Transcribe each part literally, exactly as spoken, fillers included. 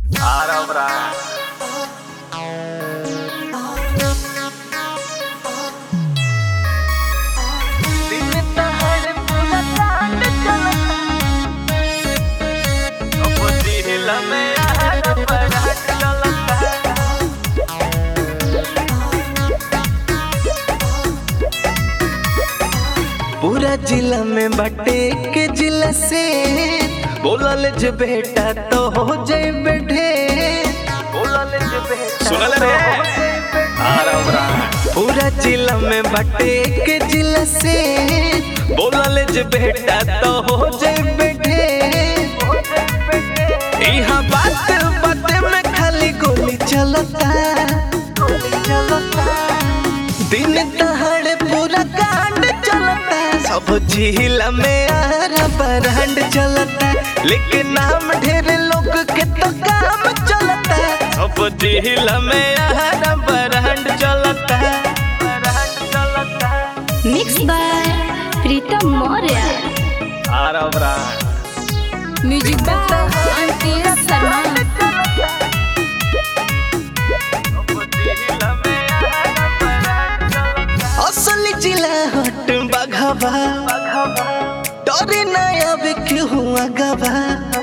Arabra. पूरा जिला में बटे के जिला से बोलल जे बेटा तो हो जाए बैठे बोलल जे बेटा सुनल रे आरवरा पूरा जिला में बटे के जिला से बोलल जे बेटा तो हो जाए बैठे यहाँ बात बात में खाली गोली चलता गोली चलता दिन दहाड़े पूरा कांड चलता सब जिला में आरा बरांड चलता लेकिन नाम ढेर लोग के तो काम चलता सब जिला में आरा बरांड चलता बरांड चलता। Mix by Pritam Maurya. आरवरा म्यूजिक बाय अंकित शर्मा। असली जिला हट बघावा डरे नया बिक्री हुआ गवा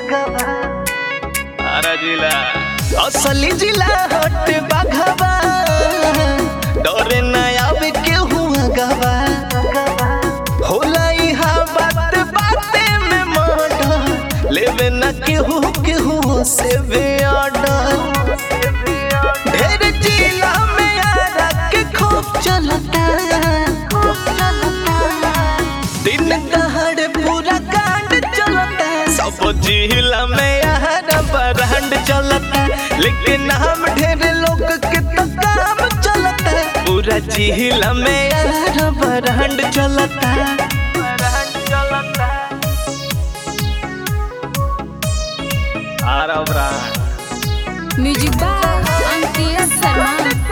आरा जिला असली जिला हट बघावा डरे नया बिक्री हुआ गवा होला यहाँ बात बाते में मर्डर लेवे न केहू केहू से भी ऑर्डर ढेर जिला में आरा के खूब चलता दिन दहाड़े पूरा कांड चलता सब जिला में आरा बरांड चलता लेकिन नाम ढेर लोग के तो काम चलता पूरा जिला में आरा बरांड चलता बरांड चलता। आरवरा म्यूजिक बाय अंकित शर्मा।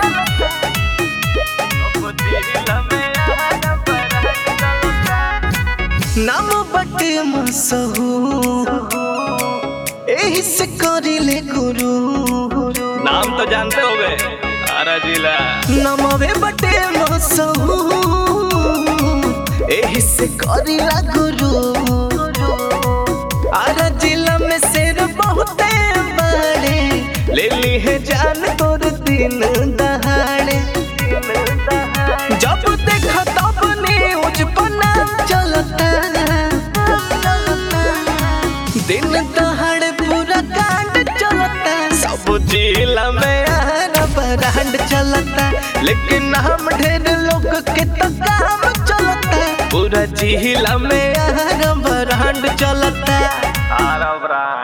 नाम बटे मसहू एही से करिले गुरु नाम तो जानते होगे आरा जिला नमवे बटे मसहू एही से करिला गुरु आरा जिला में शेर बहुते बड़े ले ली है जान तोर दिन दहाड़े जब देखा तब न्यूज पर नाम चलता दिन दहाड़े पूरा कांड चलता सब जिला में आरा बरांड चलता लेकिन नाम ढेर लोग के तो काम चलता पूरा जिला में आरा बरांड चलता। आरवरा